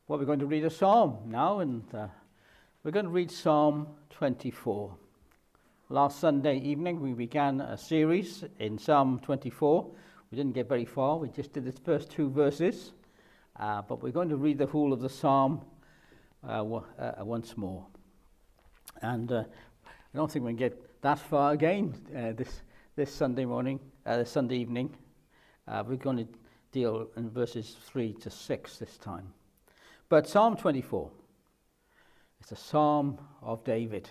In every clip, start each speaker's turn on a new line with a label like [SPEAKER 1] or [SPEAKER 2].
[SPEAKER 1] Well, we're going to read a psalm now, and we're going to read Psalm 24. Last Sunday evening, we began a series in Psalm 24. We didn't get very far. We just did its first two verses, but we're going to read the whole of the psalm once more. And I don't think we can get that far again this Sunday morning, this Sunday evening. We're going to deal in verses 3 to 6 this time. But Psalm 24, it's a psalm of David.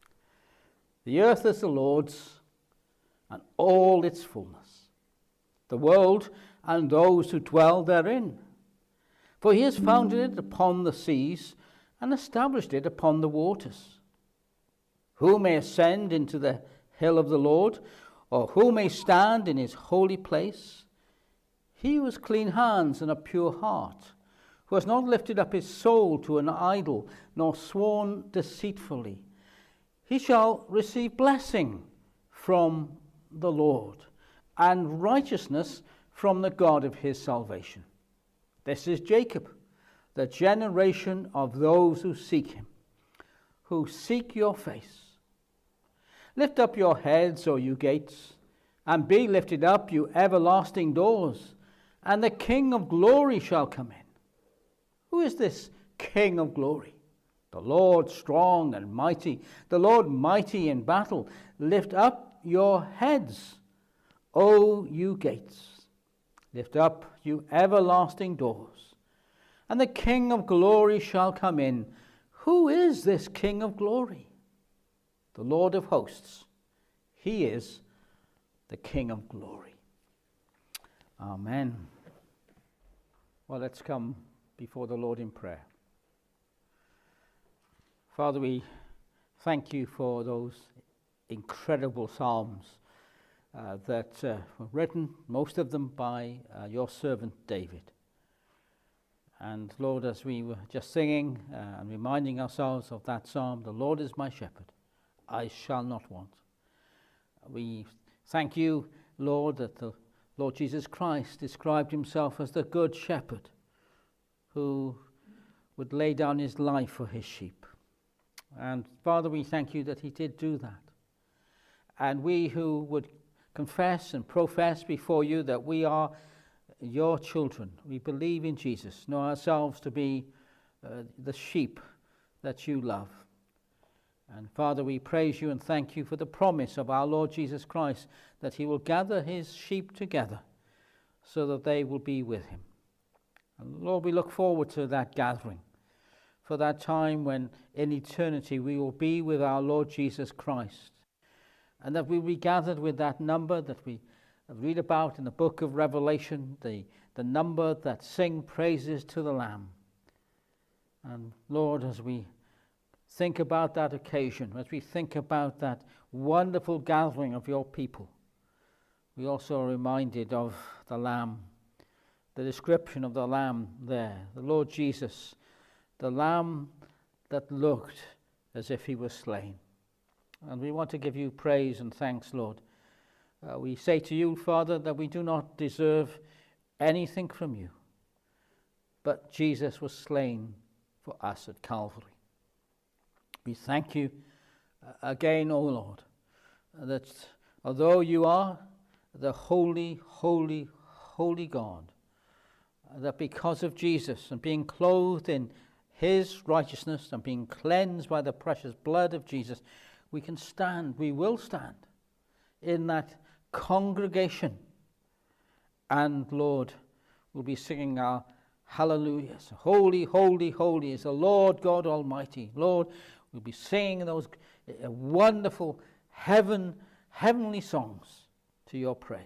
[SPEAKER 1] The earth is the Lord's and all its fullness, the world and those who dwell therein. For he has founded it upon the seas and established it upon the waters. Who may ascend into the hill of the Lord, or who may stand in his holy place? He who has clean hands and a pure heart, who has not lifted up his soul to an idol, nor sworn deceitfully, he shall receive blessing from the Lord, and righteousness from the God of his salvation. This is Jacob, the generation of those who seek him, who seek your face. Lift up your heads, O you gates, and be lifted up, you everlasting doors, and the King of glory shall come in. Who is this King of glory? The Lord strong and mighty, the Lord mighty in battle. Lift up your heads, O you gates. Lift up, you everlasting doors, and the King of glory shall come in. Who is this King of glory? The Lord of hosts. He is the King of glory. Amen. Well, let's come before the Lord in prayer. Father, we thank you for those incredible psalms that were written, most of them by your servant David. And Lord, as we were just singing and reminding ourselves of that psalm, the Lord is my shepherd, I shall not want. We thank you, Lord, that the Lord Jesus Christ described himself as the good shepherd who would lay down his life for his sheep. And Father, we thank you that he did do that. And we who would confess and profess before you that we are your children, we believe in Jesus, know ourselves to be the sheep that you love. And Father, we praise you and thank you for the promise of our Lord Jesus Christ that he will gather his sheep together so that they will be with him. And Lord, we look forward to that gathering, for that time when in eternity we will be with our Lord Jesus Christ, and that we will be gathered with that number that we read about in the book of Revelation, the number that sing praises to the Lamb. And Lord, as we think about that occasion, as we think about that wonderful gathering of your people, we also are reminded of the Lamb, the description of the Lamb there, the Lord Jesus, the Lamb that looked as if he was slain. And we want to give you praise and thanks, Lord. We say to you, Father, that we do not deserve anything from you, but Jesus was slain for us at Calvary. We thank you again, O Lord, that although you are the holy, holy, holy God, that because of Jesus and being clothed in his righteousness and being cleansed by the precious blood of Jesus, we can stand, we will stand in that congregation. And Lord, we'll be singing our hallelujahs. Holy, holy, holy is the Lord God Almighty. Lord, we'll be singing those wonderful heavenly songs to your praise.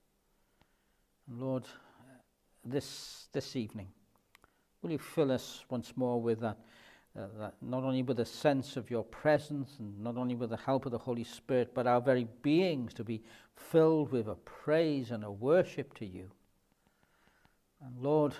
[SPEAKER 1] And Lord, this evening, will you fill us once more with that not only with a sense of your presence and not only with the help of the Holy Spirit, but our very beings to be filled with a praise and a worship to you. And Lord,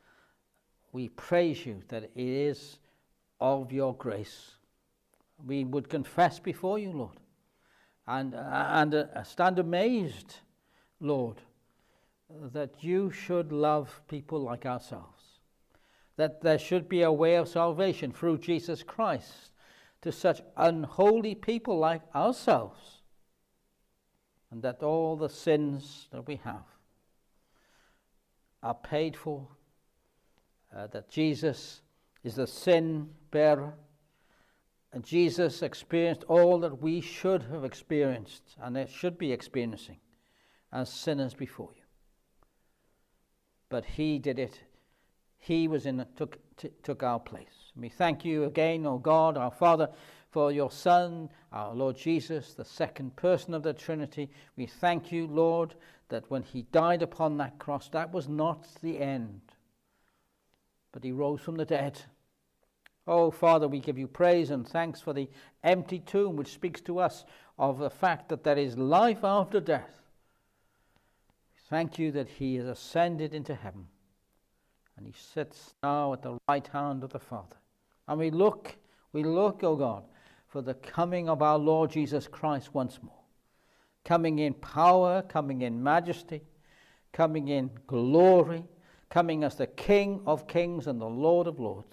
[SPEAKER 1] we praise you that it is of your grace. We would confess before you, Lord, and stand amazed, Lord, that you should love people like ourselves, that there should be a way of salvation through Jesus Christ to such unholy people like ourselves, and that all the sins that we have are paid for, that Jesus is the sin bearer, and Jesus experienced all that we should have experienced and should be experiencing as sinners before you. But he did it. He took our place. And we thank you again, O God, our Father, for your Son, our Lord Jesus, the second person of the Trinity. We thank you, Lord, that when he died upon that cross, that was not the end, but he rose from the dead. Oh, Father, we give you praise and thanks for the empty tomb, which speaks to us of the fact that there is life after death. Thank you that he has ascended into heaven, and he sits now at the right hand of the Father. And we look, O God, for the coming of our Lord Jesus Christ once more, coming in power, coming in majesty, coming in glory, coming as the King of kings and the Lord of lords.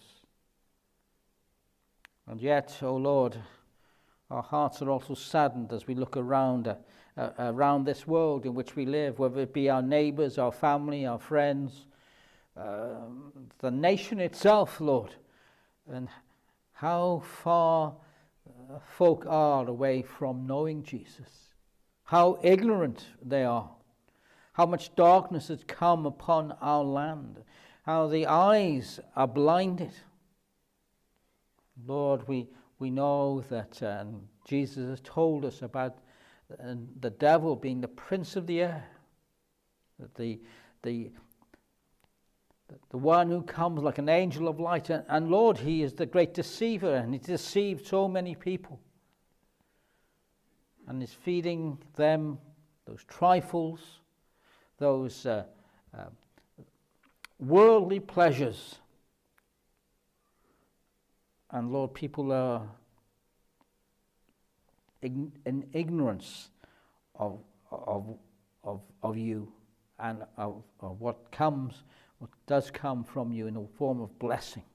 [SPEAKER 1] And yet, O Lord, our hearts are also saddened as we look around this world in which we live, whether it be our neighbors, our family, our friends, the nation itself, Lord, and how far folk are away from knowing Jesus, how ignorant they are, how much darkness has come upon our land, how the eyes are blinded. Lord, we know that Jesus has told us about the devil being the prince of the air, that the one who comes like an angel of light, and Lord, he is the great deceiver, and he deceived so many people, and is feeding them those trifles, those worldly pleasures. And Lord, people are in ignorance of you and of what does come from you in the form of blessing.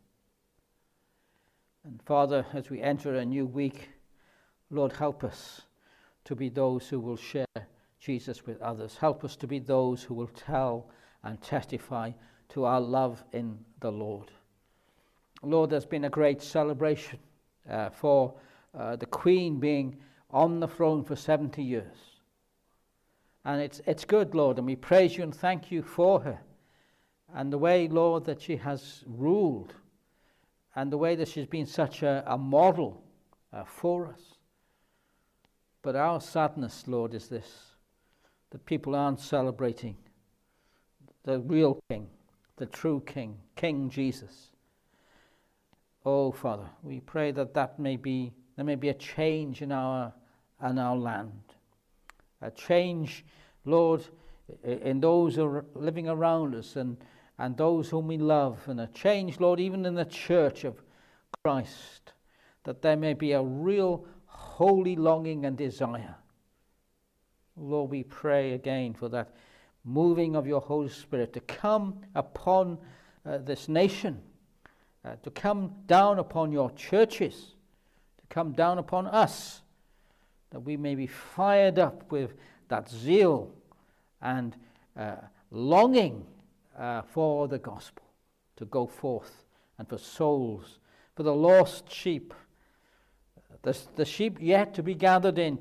[SPEAKER 1] And Father, as we enter a new week, Lord, help us to be those who will share Jesus with others. Help us to be those who will tell and testify to our love in the Lord. Lord, there's been a great celebration for the Queen being on the throne for 70 years. And it's good, Lord, and we praise you and thank you for her. And the way, Lord, that she has ruled, and the way that she's been such a model for us. But our sadness, Lord, is this, that people aren't celebrating the real King, the true King, King Jesus. Oh, Father, we pray that there may be a change in our land, a change, Lord, in those who are living around us and those whom we love, and a change, Lord, even in the church of Christ, that there may be a real holy longing and desire. Lord, we pray again for that moving of your Holy Spirit to come upon this nation, to come down upon your churches, to come down upon us, that we may be fired up with that zeal and longing for the gospel to go forth, and for souls, for the lost sheep, the sheep yet to be gathered in,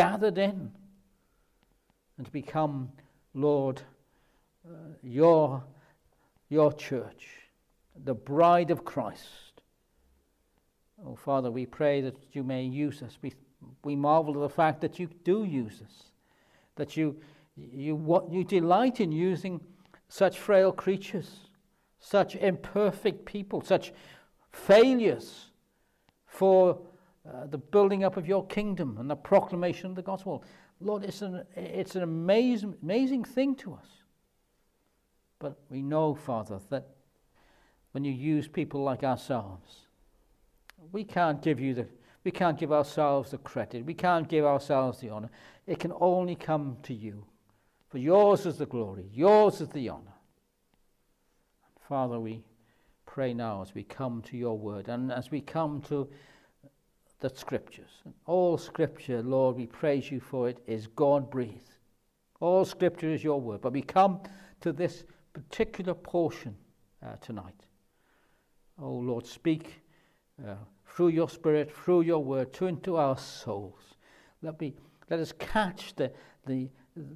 [SPEAKER 1] and to become, Lord, your church, the bride of Christ. Oh, Father, we pray that you may use us. We marvel at the fact that you do use us, that you delight in using such frail creatures, such imperfect people, such failures for the building up of your kingdom and the proclamation of the gospel. Lord, it's an amazing thing to us. But we know, Father, that when you use people like ourselves, we can't give ourselves the credit. We can't give ourselves the honor. It can only come to you. For yours is the glory. Yours is the honor. Father, we pray now as we come to your word and as we come to the scriptures. All scripture, Lord, we praise you for it, is God-breathed. All scripture is your word. But we come to this particular portion tonight. Oh, Lord, speak through your Spirit, through your word, into our souls. Let us catch the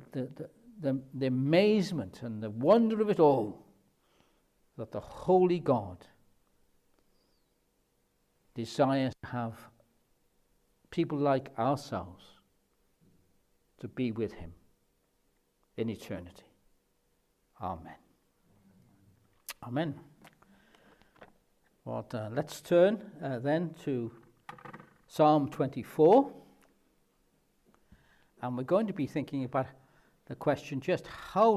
[SPEAKER 1] amazement and the wonder of it all, that the Holy God desires to have people like ourselves to be with him in eternity. Amen. Amen. Well, let's turn then to Psalm 24. And we're going to be thinking about the question just how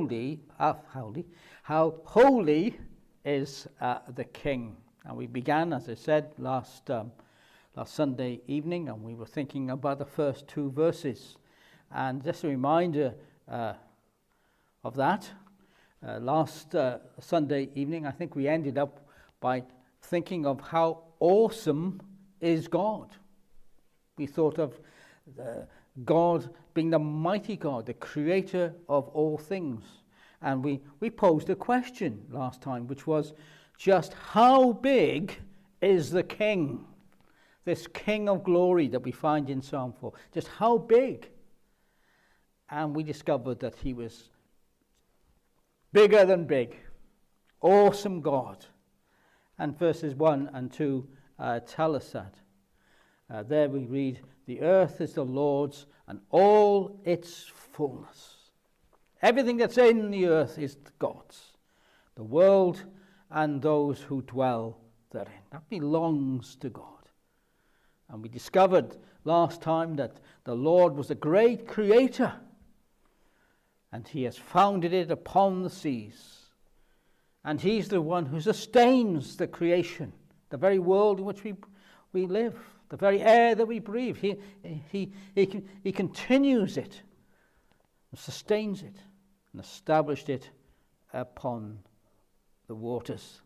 [SPEAKER 1] holy is the King. And we began, as I said, last Sunday evening, and we were thinking about the first two verses. And just a reminder of that, last Sunday evening, I think we ended up by thinking of how awesome is God. We thought of God being the mighty God, the creator of all things. And we posed a question last time, which was just how big is the King? This King of glory that we find in Psalm 4. Just how big? And we discovered that he was bigger than big. Awesome God. And verses 1 and 2 tell us that. There we read, the earth is the Lord's and all its fullness. Everything that's in the earth is God's. The world and those who dwell therein. That belongs to God. And we discovered last time that the Lord was a great creator. And he has founded it upon the seas. And he's the one who sustains the creation, the very world in which we live, the very air that we breathe. He continues it, sustains it, and established it upon the waters.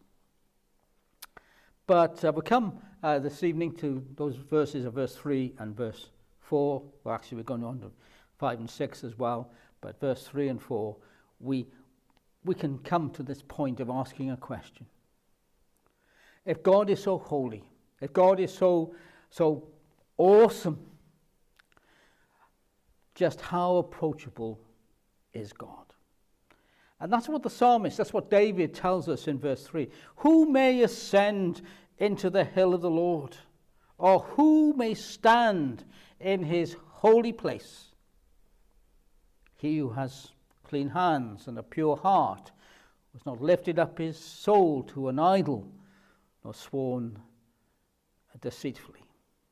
[SPEAKER 1] But we come this evening to those verses of verse 3 and verse 4. Well, actually, we're going on to 5 and 6 as well. But verse 3 and 4, we can come to this point of asking a question. If God is so holy, if God is so awesome, just how approachable is God? And that's what the psalmist, that's what David tells us in verse 3. Who may ascend into the hill of the Lord? Or who may stand in his holy place? He who has clean hands and a pure heart, who has not lifted up his soul to an idol, nor sworn deceitfully.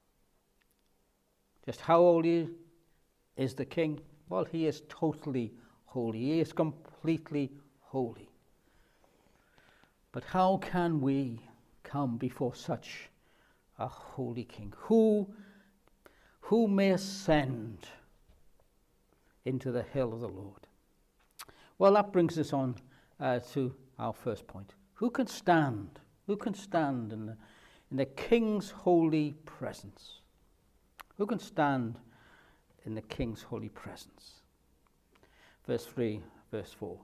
[SPEAKER 1] Just how holy is the King? Well, he is totally holy. He is completely holy. But how can we come before such a holy King? Who may ascend into the hill of the Lord? Well, that brings us on to our first point. Who can stand? Who can stand in the King's holy presence? Who can stand in the King's holy presence? Verse 3, verse 4.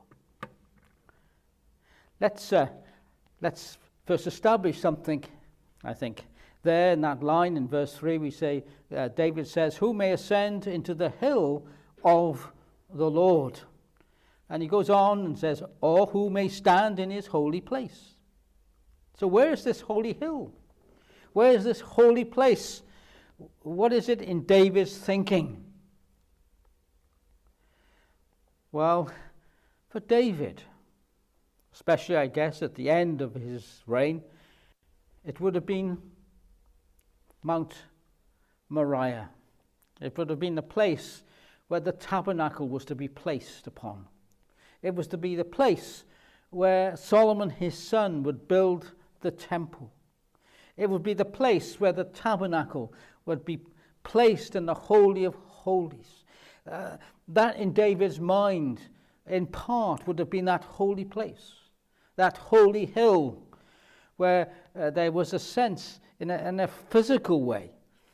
[SPEAKER 1] Let's first establish something, I think. There in that line in verse 3 we say, David says, who may ascend into the hill of the Lord? And he goes on and says, or who may stand in his holy place? So where is this holy hill? Where is this holy place? What is it in David's thinking? Well, for David, especially I guess at the end of his reign, it would have been Mount Moriah. It would have been the place where the tabernacle was to be placed upon. It was to be the place where Solomon his son would build the temple. It would be the place where the tabernacle would be placed in the Holy of Holies. That in David's mind, in part, would have been that holy place, that holy hill, where there was a sense in a physical way.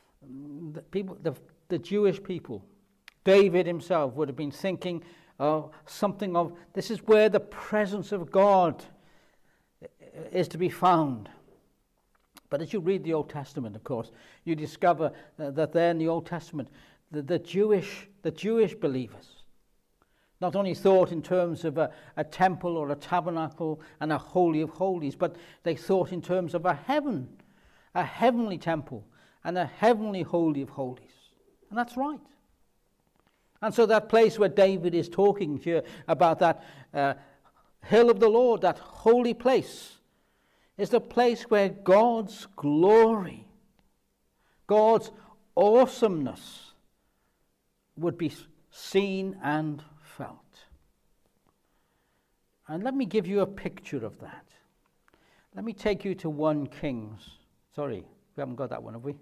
[SPEAKER 1] The Jewish people, David himself would have been thinking of something of, this is where the presence of God is to be found. But as you read the Old Testament, of course, you discover that there in the Old Testament, the Jewish believers not only thought in terms of a temple or a tabernacle and a holy of holies, but they thought in terms of a heavenly temple and a heavenly holy of holies. And that's right. And so that place where David is talking here about that hill of the Lord, that holy place, is the place where God's glory, God's awesomeness would be seen and felt. And let me give you a picture of that. Let me take you to 1 Kings. Sorry, we haven't got that one, have we?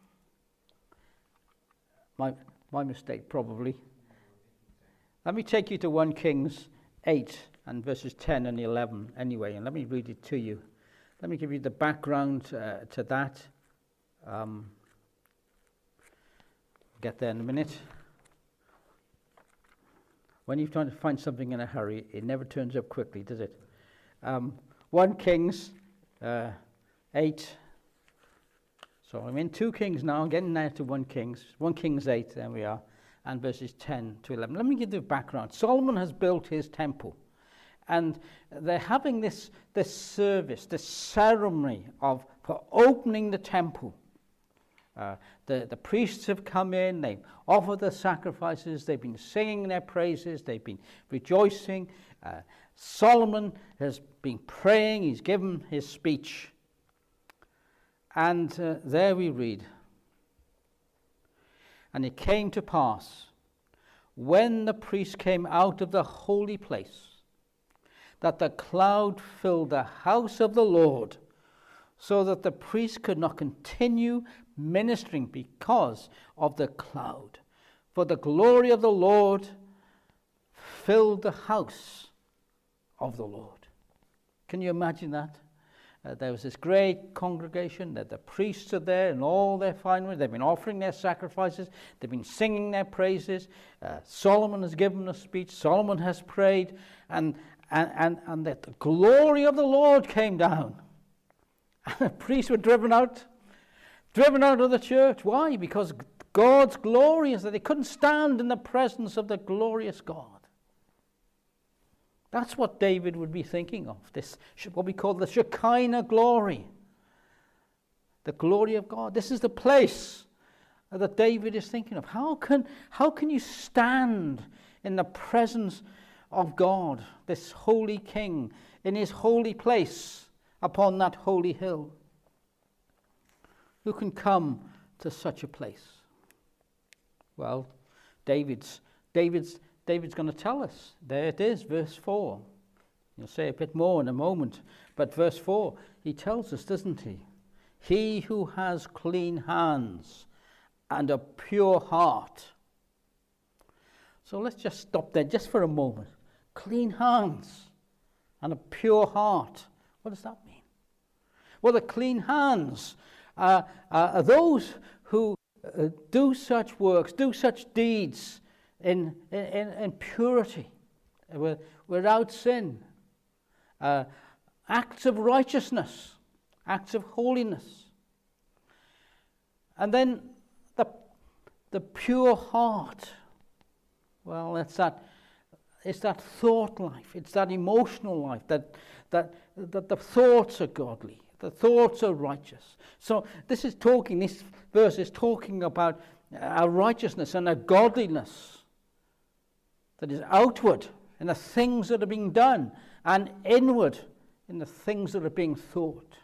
[SPEAKER 1] My mistake, probably. Let me take you to 1 Kings 8 and verses 10 and 11 anyway, and let me read it to you. Let me give you the background to that. Get there in a minute. When you're trying to find something in a hurry, it never turns up quickly, does it? 1 Kings 8. So I'm in 2 Kings now. I'm getting there to 1 Kings. 1 Kings 8, there we are. And verses 10 to 11. Let me give you the background. Solomon has built his temple. And they're having this service, this ceremony for opening the temple. The priests have come in, they've offered the sacrifices, they've been singing their praises, they've been rejoicing. Solomon has been praying, he's given his speech. And there we read, "And it came to pass, when the priest came out of the holy place, that the cloud filled the house of the Lord, so that the priest could not continue ministering because of the cloud. For the glory of the Lord filled the house of the Lord." Can you imagine that? There was this great congregation, that the priests are there in all their finery. They've been offering their sacrifices. They've been singing their praises. Solomon has given a speech. Solomon has prayed. And that the glory of the Lord came down. And the priests were driven out of the church. Why? Because God's glory is that they couldn't stand in the presence of the glorious God. That's what David would be thinking of, this, what we call the Shekinah glory. The glory of God. This is the place that David is thinking of. How can you stand in the presence of God, this holy King, in his holy place upon that holy hill? Who can come to such a place? Well, David's going to tell us. There it is, verse 4. You'll say a bit more in a moment, but verse 4, he tells us, doesn't he? "He who has clean hands and a pure heart." So let's just stop there just for a moment. Clean hands and a pure heart. What does that mean? Well, the clean hands are those who do such works, do such deeds in purity, without sin, acts of righteousness, acts of holiness. And then the pure heart. Well, it's that thought life, it's that emotional life, that the thoughts are godly, the thoughts are righteous. So this verse is talking about a righteousness and a godliness that is outward in the things that are being done, and inward in the things that are being thought.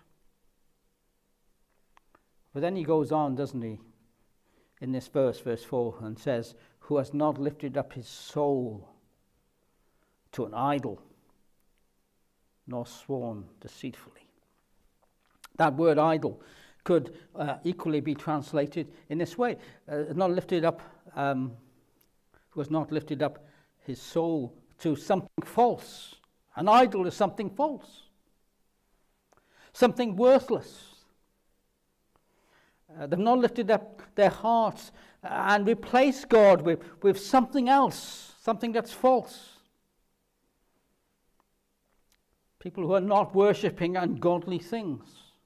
[SPEAKER 1] But then he goes on, doesn't he, in this verse 4, and says, "Who has not lifted up his soul to an idol, nor sworn deceitfully." That word idol could equally be translated in this way. Not lifted up, who has not lifted up his soul to something false. An idol is something false. something worthless. They've not lifted up their hearts and replaced God with something else, something that's false. People who are not worshipping ungodly things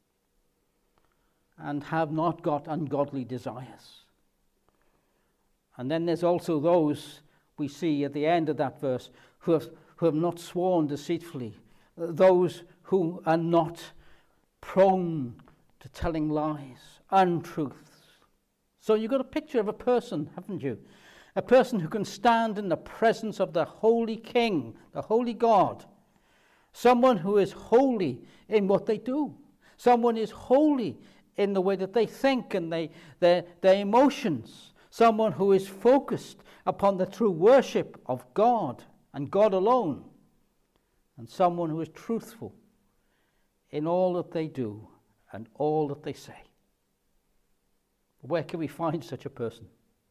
[SPEAKER 1] and have not got ungodly desires. And then there's also those we see at the end of that verse who have not sworn deceitfully, those who are not prone to telling lies, untruths. So you've got a picture of a person, haven't you? A person who can stand in the presence of the Holy King, the Holy God. Someone who is holy in what they do. Someone is holy in the way that they think and their emotions. Someone who is focused upon the true worship of God and God alone. And someone who is truthful in all that they do and all that they say. Where can we find such a person?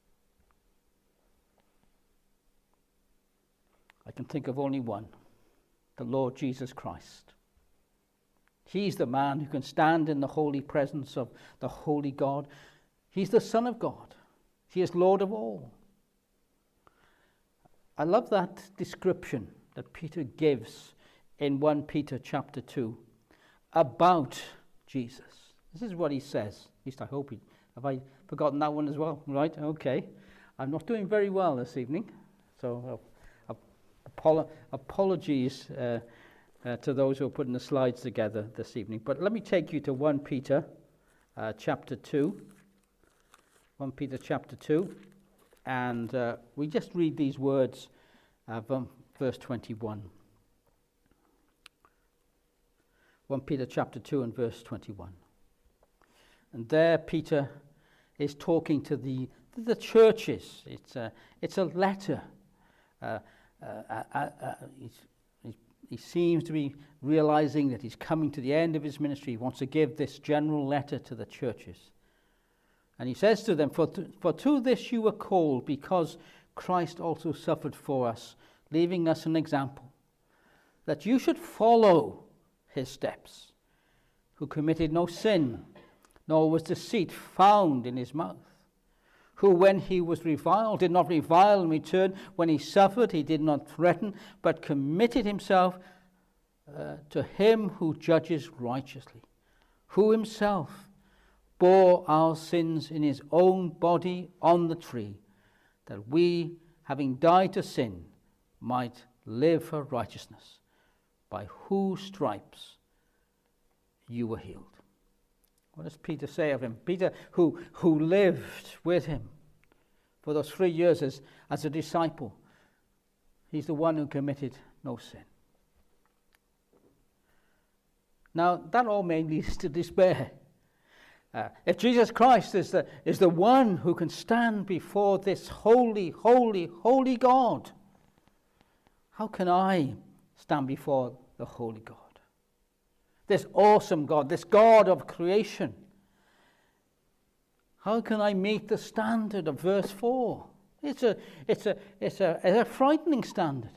[SPEAKER 1] I can think of only one, the Lord Jesus Christ. He's the man who can stand in the holy presence of the holy God. He's the Son of God. He is Lord of all. I love that description that Peter gives in 1 Peter chapter 2 about Jesus. This is what he says. At least I hope have I forgotten that one as well? Right, okay. I'm not doing very well this evening, so apologies to those who are putting the slides together this evening. But let me take you to 1 Peter chapter 2. 1 Peter chapter 2. And we just read these words from verse 21. 1 Peter chapter 2 and verse 21. And there Peter is talking to the churches. It's a letter. He seems to be realizing that he's coming to the end of his ministry. He wants to give this general letter to the churches. And he says to them, For to this you were called, because Christ also suffered for us, leaving us an example, that you should follow his steps, who committed no sin, nor was deceit found in his mouth, who when he was reviled did not revile in return, when he suffered he did not threaten, but committed himself to him who judges righteously, who himself bore our sins in his own body on the tree, that we, having died to sin, might live for righteousness, by whose stripes you were healed. What does Peter say of him? Peter, who lived with him for those 3 years as a disciple, he's the one who committed no sin. Now, that all may lead us to despair. If Jesus Christ is the one who can stand before this holy, holy, holy God, how can I stand before the holy God? This awesome God, this God of creation. How can I meet the standard of verse 4? It's a frightening standard.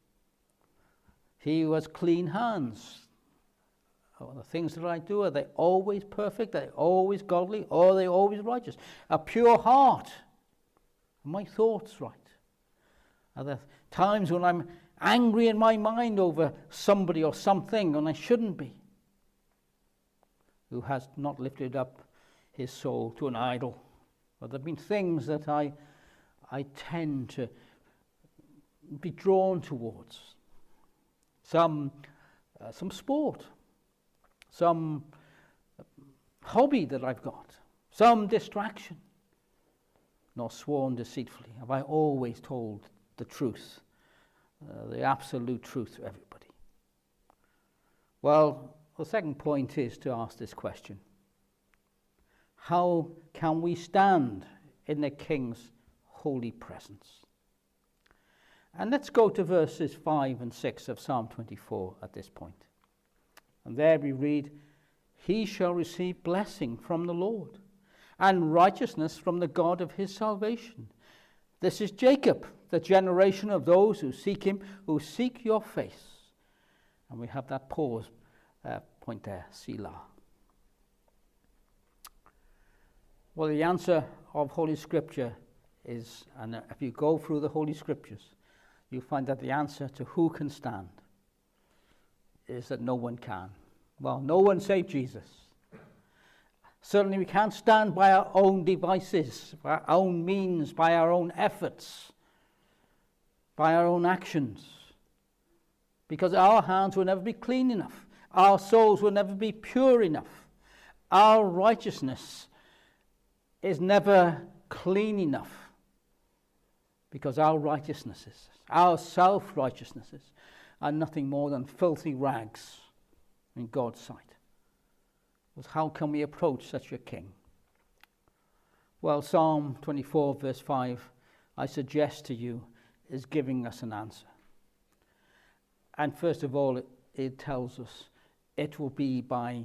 [SPEAKER 1] He who has clean hands. Oh, the things that I do, are they always perfect? Are they always godly? Or are they always righteous? A pure heart. Are my thoughts right? Are there times when I'm angry in my mind over somebody or something and I shouldn't be? Who has not lifted up his soul to an idol? Or there have been things that I tend to be drawn towards. Some sport. Some hobby that I've got, some distraction, nor sworn deceitfully. Have I always told the truth, the absolute truth to everybody? Well, the second point is to ask this question. How can we stand in the King's holy presence? And let's go to verses 5 and 6 of Psalm 24 at this point. And there we read, He shall receive blessing from the Lord, and righteousness from the God of his salvation. This is Jacob, the generation of those who seek him, who seek your face. And we have that pause point there, Selah. Well, the answer of Holy Scripture is, and if you go through the Holy Scriptures, you find that the answer to who can stand is that no one can. Well, no one save Jesus. Certainly we can't stand by our own devices, by our own means, by our own efforts, by our own actions, because our hands will never be clean enough. Our souls will never be pure enough. Our righteousness is never clean enough, because our righteousnesses, our self-righteousnesses, are nothing more than filthy rags in God's sight. Well, how can we approach such a king? Well, Psalm 24 verse 5, I suggest to you, is giving us an answer. And first of all, it tells us it will be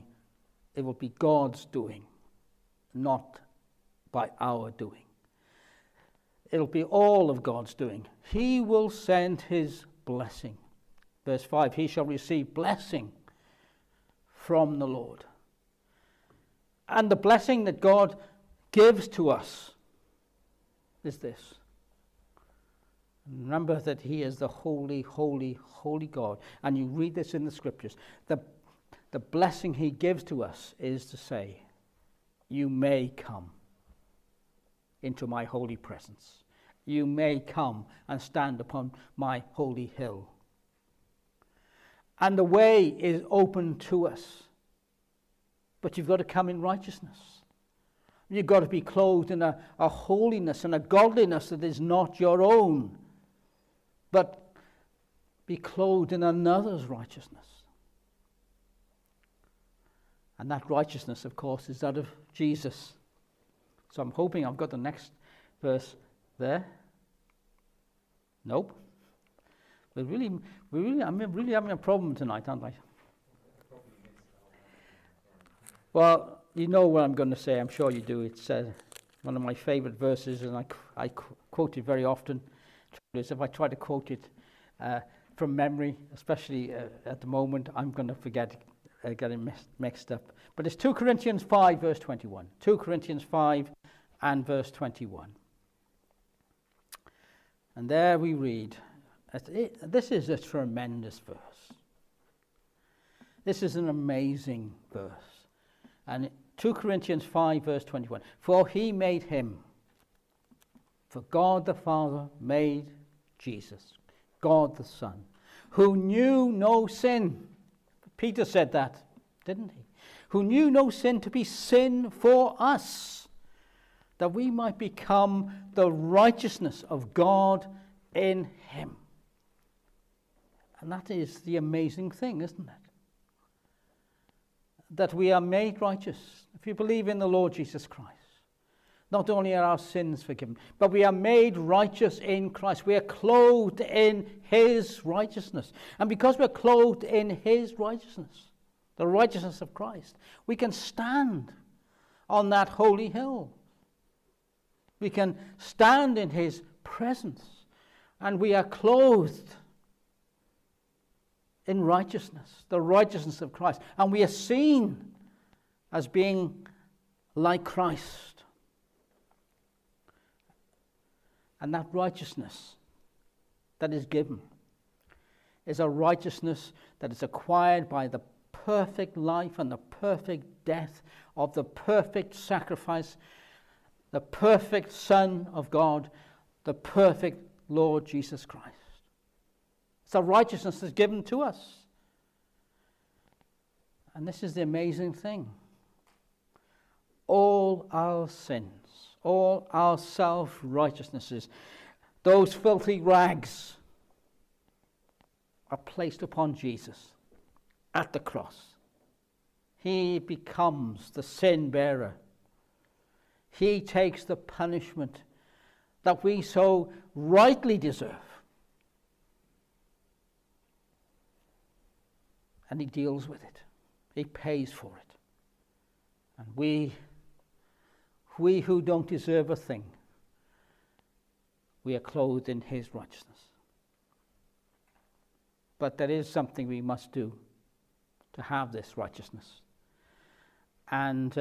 [SPEAKER 1] God's doing, not by our doing. It'll be all of God's doing. He will send his blessing. Verse 5, he shall receive blessing from the Lord. And the blessing that God gives to us is this. Remember that he is the holy, holy, holy God. And you read this in the scriptures. The blessing he gives to us is to say, you may come into my holy presence. You may come and stand upon my holy hill. And the way is open to us. But you've got to come in righteousness. You've got to be clothed in a holiness and a godliness that is not your own, but be clothed in another's righteousness. And that righteousness, of course, is that of Jesus. So I'm hoping I've got the next verse there. Nope. I'm really having a problem tonight, aren't I? Well, you know what I'm going to say. I'm sure you do. It's one of my favorite verses, and I quote it very often. If I try to quote it from memory, especially at the moment, I'm going to forget it, get it mixed up. But it's 2 Corinthians 5, verse 21. 2 Corinthians 5 and verse 21. And there we read, this is a tremendous verse. This is an amazing verse. And 2 Corinthians 5 verse 21. For he made him, for God the Father made Jesus, God the Son, who knew no sin. Peter said that, didn't he? Who knew no sin, to be sin for us, that we might become the righteousness of God in him. And that is the amazing thing, isn't it? That we are made righteous if you believe in the Lord Jesus Christ. Not only are our sins forgiven, but we are made righteous in Christ. We are clothed in his righteousness. And because we're clothed in his righteousness, the righteousness of Christ, we can stand on that holy hill. We can stand in his presence, and we are clothed in righteousness, the righteousness of Christ. And we are seen as being like Christ. And that righteousness that is given is a righteousness that is acquired by the perfect life and the perfect death of the perfect sacrifice, the perfect Son of God, the perfect Lord Jesus Christ. It's a righteousness that's given to us. And this is the amazing thing. All our sins, all our self-righteousnesses, those filthy rags are placed upon Jesus at the cross. He becomes the sin bearer. He takes the punishment that we so rightly deserve. And he deals with it. He pays for it. And we who don't deserve a thing, we are clothed in his righteousness. But there is something we must do. to have this righteousness. And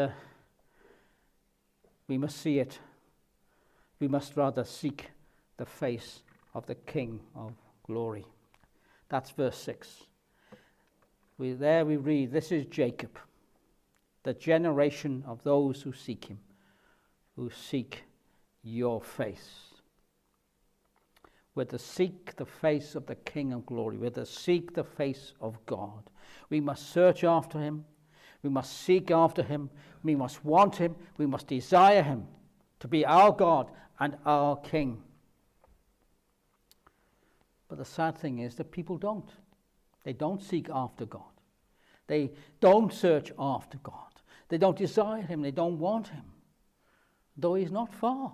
[SPEAKER 1] we must see it. We must rather seek the face of the King of glory. That's verse 6. There we read, this is Jacob, the generation of those who seek him, who seek your face. We're to seek the face of the King of glory. We're to seek the face of God. We must search after him. We must seek after him. We must want him. We must desire him to be our God and our King. But the sad thing is that people don't. They don't seek after God. They don't search after God. They don't desire him. They don't want him, though he's not far.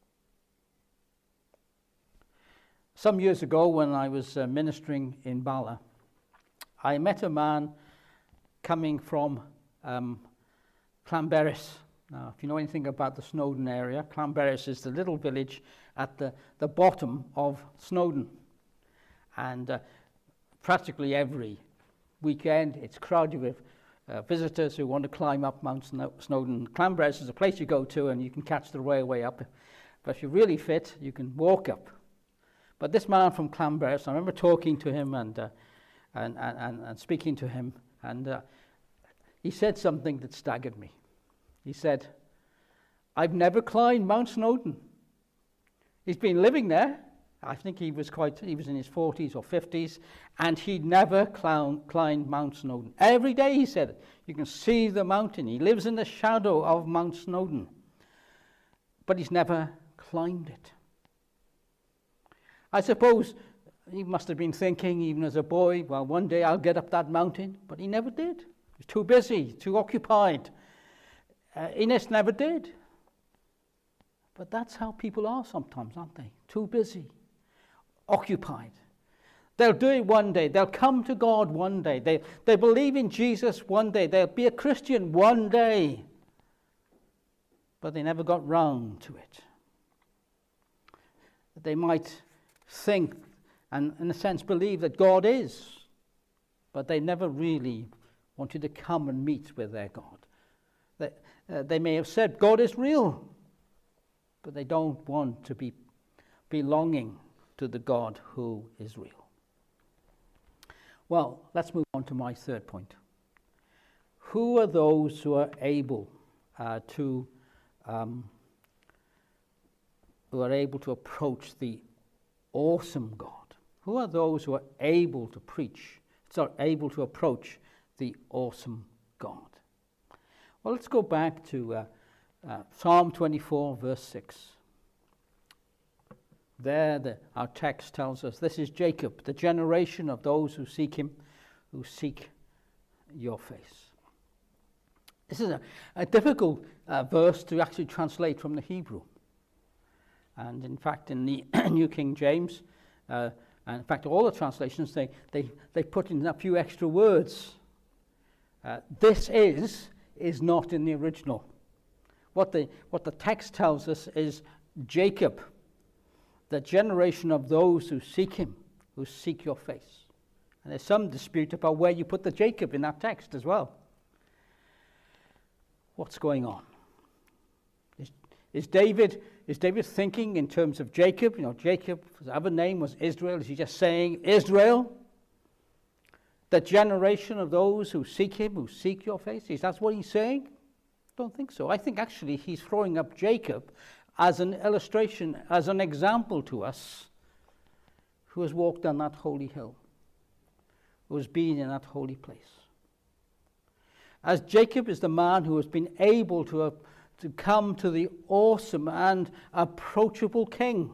[SPEAKER 1] Some years ago, when I was ministering in Bala, I met a man coming from Llanberis. Now, if you know anything about the Snowdon area, Llanberis is the little village at the bottom of Snowdon. And practically every weekend, it's crowded with visitors who want to climb up Mount Snowdon. Llanberis is a place you go to, and you can catch the railway up. But if you're really fit, you can walk up. But this man from Llanberis, I remember talking to him and speaking to him, and he said something that staggered me. He said, I've never climbed Mount Snowdon. He's been living there. I think he was in his 40s or 50s, and he'd never climbed Mount Snowdon. Every day, he said, you can see the mountain. He lives in the shadow of Mount Snowdon, but he's never climbed it. I suppose he must have been thinking, even as a boy, well, one day I'll get up that mountain, but he never did. He was too busy, too occupied. Innes never did. But that's how people are sometimes, aren't they? Too busy, occupied. They'll do it one day. They'll come to God one day. They believe in Jesus one day. They'll be a Christian one day. But they never got round to it. They might think and, in a sense, believe that God is, but they never really wanted to come and meet with their God. They may have said God is real, but they don't want to be belonging to the God who is real. Well, let's move on to my third point. Who are those who are able to approach the awesome God? Who are those who are able to approach the awesome God? Well, let's go back to Psalm 24, verse 6. There, our text tells us, this is Jacob, the generation of those who seek him, who seek your face. This is a difficult verse to actually translate from the Hebrew. And in fact, in the New King James, and in fact, all the translations, they put in a few extra words. This is not in the original. What the text tells us is Jacob, the generation of those who seek him, who seek your face. And there's some dispute about where you put the Jacob in that text as well. What's going on? Is David thinking in terms of Jacob? You know, Jacob's other name was Israel. Is he just saying Israel? The generation of those who seek him, who seek your face? Is that what he's saying? I don't think so. I think actually he's throwing up Jacob as an illustration, as an example to us, who has walked down that holy hill, who has been in that holy place. As Jacob is the man who has been able to come to the awesome and approachable King.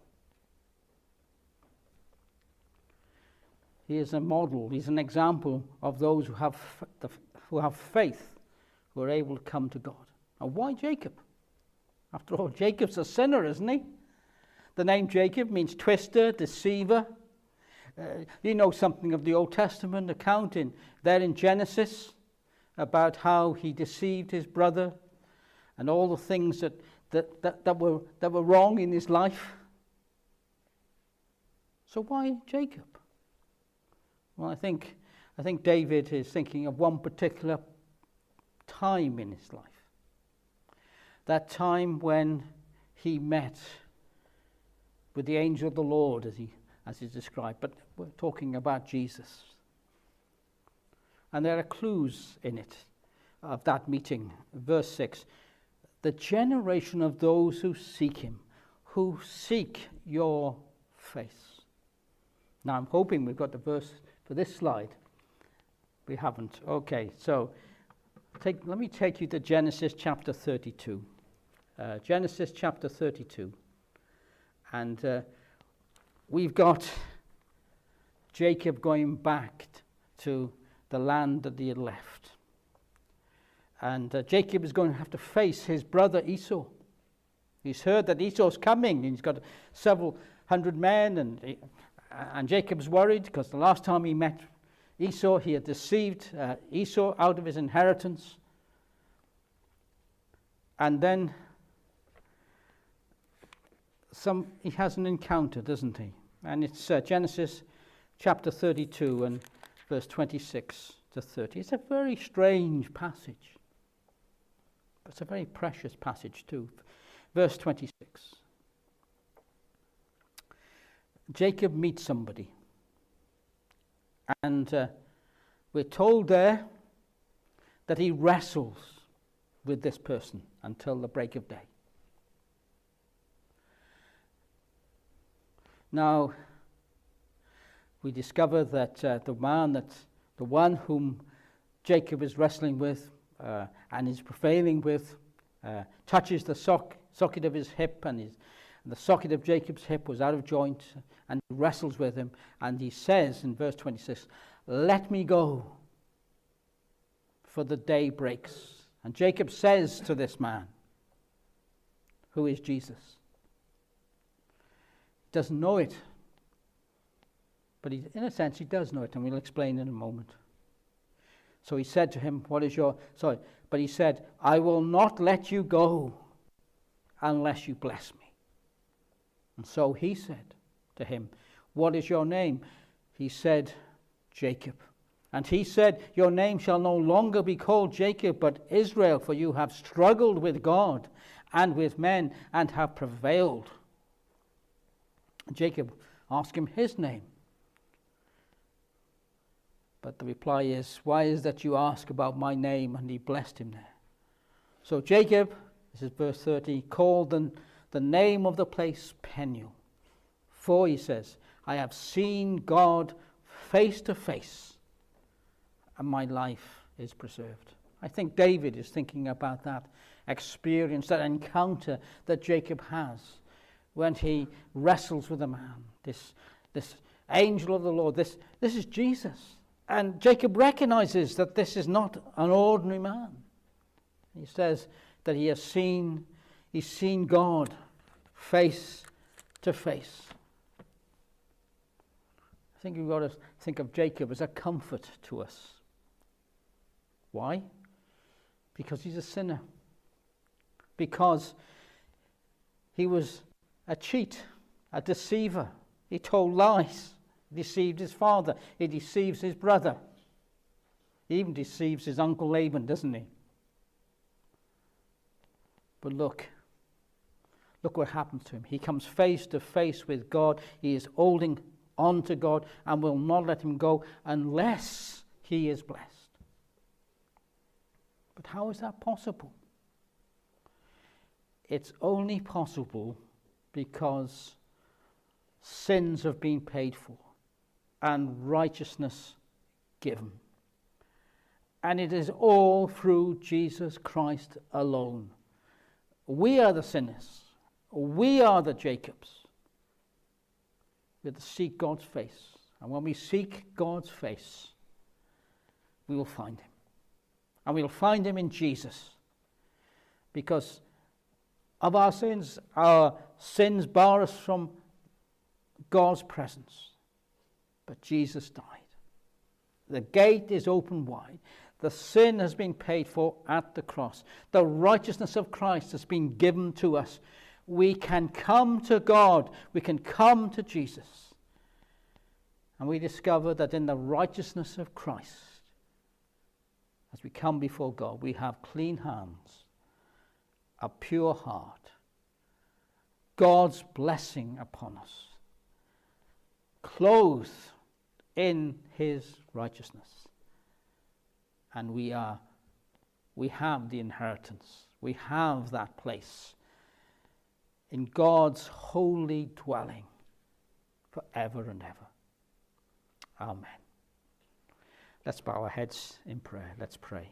[SPEAKER 1] He is a model, he's an example of those who have faith, who are able to come to God. And why Jacob? After all, Jacob's a sinner, isn't he? The name Jacob means twister, deceiver. You know something of the Old Testament account there in Genesis about how he deceived his brother and all the things that were wrong in his life. So why Jacob? Well, I think I think David is thinking of one particular time in his life. That time when he met with the angel of the Lord, as he's described, but we're talking about Jesus. And there are clues in it of that meeting. Verse 6, the generation of those who seek him, who seek your face. Now I'm hoping we've got the verse for this slide. We haven't. Okay, so let me take you to Genesis chapter 32. Genesis chapter 32. And we've got Jacob going back to the land that he had left. And Jacob is going to have to face his brother Esau. He's heard that Esau's coming. He's got several hundred men, and Jacob's worried because the last time he met Esau, he had deceived Esau out of his inheritance. And then he has an encounter, doesn't he? And it's Genesis chapter 32 and verse 26 to 30. It's a very strange passage. But it's a very precious passage too. Verse 26. Jacob meets somebody. And we're told there that he wrestles with this person until the break of day. Now, we discover that the one whom Jacob is wrestling with and is prevailing with touches the socket of his hip, and the socket of Jacob's hip was out of joint, and he wrestles with him, and he says in verse 26, "Let me go, for the day breaks." And Jacob says to this man, who is Jesus. He doesn't know it, but in a sense he does know it, and we'll explain in a moment. So he said to him, but he said, "I will not let you go unless you bless me." And so he said to him, "What is your name?" He said, "Jacob." And he said, "Your name shall no longer be called Jacob, but Israel, for you have struggled with God and with men and have prevailed." And Jacob asked him his name. But the reply is, "Why is that you ask about my name?" And he blessed him there. So Jacob, this is verse 30, called the name of the place Peniel. For, he says, "I have seen God face to face, and my life is preserved." I think David is thinking about that experience, that encounter that Jacob has when he wrestles with a man, this angel of the Lord. This is Jesus. And Jacob recognizes that this is not an ordinary man. He says that he's seen God face to face. I think we've got to think of Jacob as a comfort to us. Why? Because he's a sinner. Because he was a cheat, a deceiver. He told lies. He deceived his father. He deceives his brother. He even deceives his uncle Laban, doesn't he? But look what happens to him. He comes face to face with God. He is holding on to God and will not let him go unless he is blessed. But how is that possible? It's only possible because sins have been paid for and righteousness given. And it is all through Jesus Christ alone. We are the sinners. We are the Jacobs. We have to seek God's face. And when we seek God's face, we will find him. And we'll find him in Jesus. Because of our sins bar us from God's presence. But Jesus died. The gate is open wide. The sin has been paid for at the cross. The righteousness of Christ has been given to us. We can come to God. We can come to Jesus. And we discover that in the righteousness of Christ, as we come before God, we have clean hands, a pure heart, God's blessing upon us, clothed in his righteousness. And we have the inheritance. We have that place in God's holy dwelling forever and ever. Amen. Let's bow our heads in prayer. Let's pray.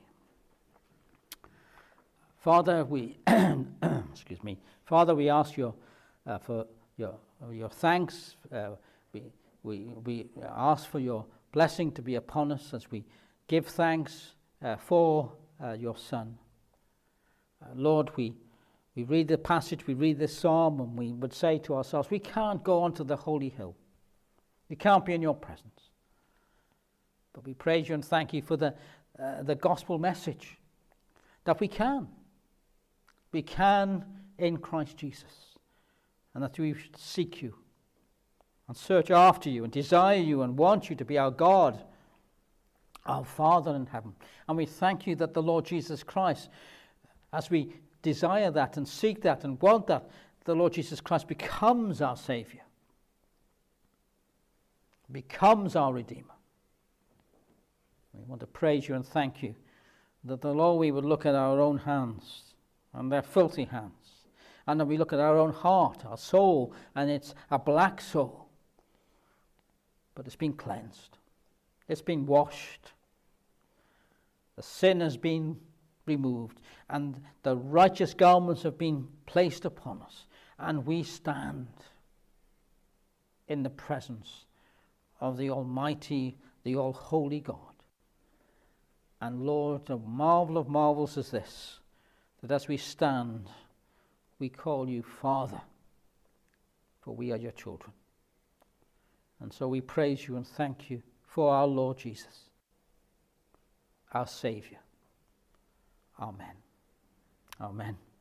[SPEAKER 1] Father, we excuse me. Father, we ask you for your thanks. We ask for your blessing to be upon us as we give thanks for your Son. Lord, we read the passage, we read this psalm, and we would say to ourselves, we can't go onto the holy hill. We can't be in your presence. But we praise you and thank you for the gospel message that we can. We can in Christ Jesus. And that we should seek you and search after you and desire you and want you to be our God, our Father in heaven. And we thank you that the Lord Jesus Christ, as we desire that and seek that and want that, the Lord Jesus Christ becomes our Savior, becomes our Redeemer. We want to praise you and thank you that the Lord, we would look at our own hands and their filthy hands, and then we look at our own heart, our soul, and it's a black soul, but it's been cleansed. It's been washed. The sin has been removed, and the righteous garments have been placed upon us, and we stand in the presence of the Almighty, the All-Holy God. And Lord, the marvel of marvels is this, that as we stand, we call you Father, for we are your children. And so we praise you and thank you for our Lord Jesus, our Saviour. Amen. Amen.